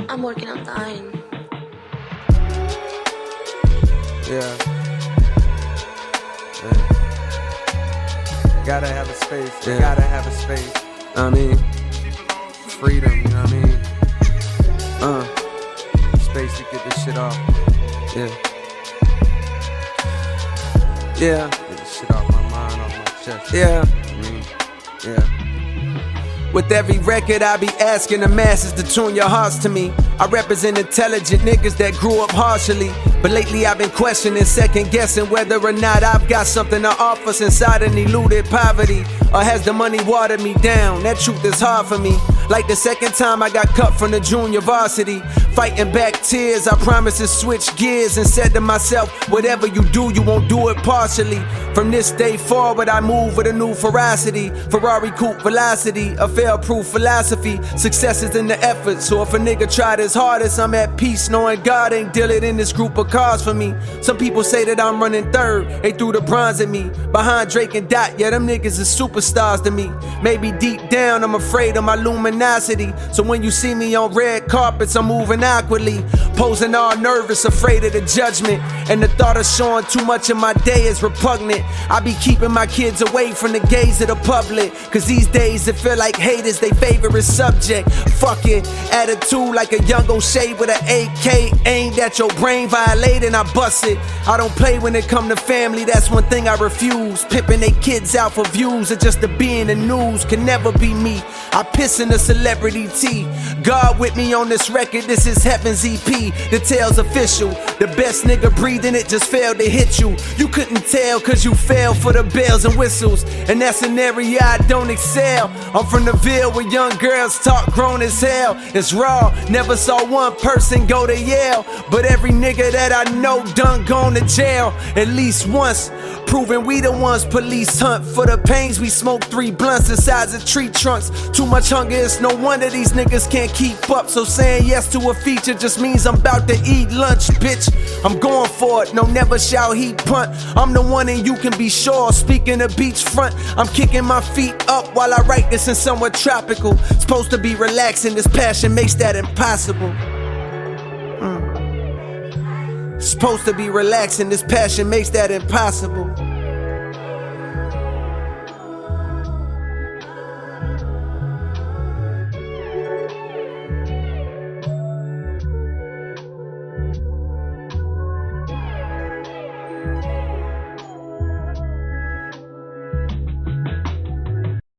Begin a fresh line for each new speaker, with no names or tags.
I'm working on dying.
Yeah. Gotta have a space. Yeah. Gotta have a space. I mean, freedom. You know what I mean? Space to get this shit off. Yeah. Yeah. Get this shit off my mind, off my chest. Yeah. I mean, yeah. With every record I be asking the masses to tune your hearts to me. I represent intelligent niggas that grew up harshly. But lately I've been questioning, second guessing whether or not I've got something to offer since I done eluded poverty. Or has the money watered me down? That truth is hard for me. Like the second time I got cut from the junior varsity. Fighting back tears, I promised to switch gears and said to myself, whatever you do, you won't do it partially. From this day forward, I move with a new ferocity. Ferrari coupe velocity, a fail-proof philosophy. Success is in the effort, so if a nigga tried his hardest, I'm at peace knowing God ain't dealing in this group of cars for me. Some people say that I'm running third, they threw the bronze at me. Behind Drake and Dot, yeah, them niggas is superstars to me. Maybe deep down, I'm afraid of my luminosity. So when you see me on red carpets, I'm moving awkwardly. Posing all nervous, afraid of the judgment. And the thought of showing too much of my day is repugnant. I be keeping my kids away from the gaze of the public. Cause these days it feel like hate is they favorite subject. Fuck it, attitude like a young O'Shea with an AK aimed at your brain, violating, I bust it. I don't play when it come to family, that's one thing I refuse. Pimping they kids out for views or just to be in the news can never be me. I piss in the celebrity tea. God with me on this record, this is Heaven's EP. The tale's official, the best nigga breathing it just failed to hit you. You couldn't tell cause you fell for the bells and whistles. And that's an area I don't excel. I'm from the Ville where young girls talk grown as hell. It's raw, never saw one person go to Yale. But every nigga that I know done gone to jail at least once. Proving we the ones police hunt for the pains. We smoke 3 blunts inside the tree trunks. Too much hunger, it's no wonder these niggas can't keep up. So saying yes to a feature just means I'm about to eat lunch, bitch. I'm going for it, no never shall he punt. I'm the one and you can be sure. Speaking of beachfront, I'm kicking my feet up while I write this in somewhere tropical. Supposed to be relaxing, this passion makes that impossible. Supposed to be relaxing, this passion makes that impossible.